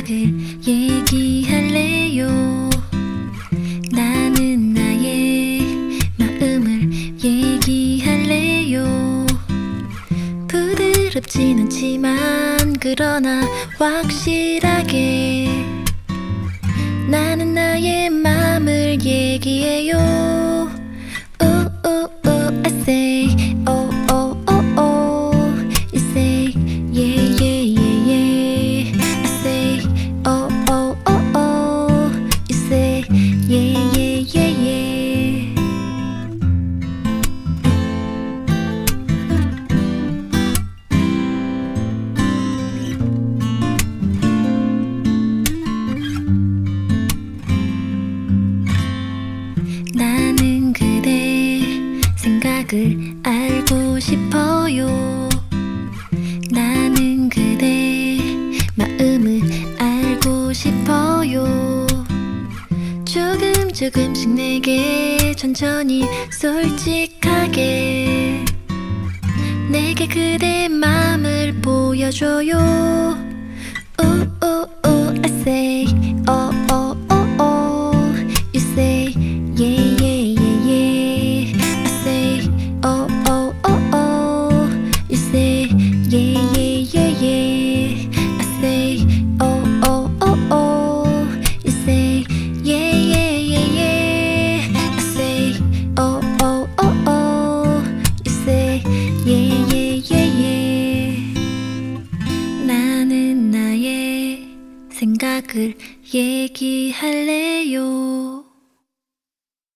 생각을 얘기할래요. 나는 나의 마음을 얘기할래요. 부드럽진 않지만 그러나 확실하게 나는 나의 맘을 얘기해요. Ooh, ooh, ooh, I say oh, oh, oh, oh. You say yeah, yeah, yeah, yeah. I say oh, oh, oh, oh. You say yeah, yeah, yeah, yeah. 나는 그대 생각을 알고 싶어요. 나는 그대 마음을 알고 싶어요. 조금씩 내게 천천히 솔직하게 내게 그대 맘을 보여줘요. Ooh, ooh, ooh, I say oh, oh, oh, oh. You say yeah, yeah, yeah, yeah. I say oh, oh, oh, oh. You say yeah, yeah, yeah, yeah. I say oh, oh, oh, oh. You say yeah, yeah, yeah, yeah. I say oh, oh, oh, oh. You say yeah, yeah, yeah, yeah. 나는 나의 생각을 얘기할래요.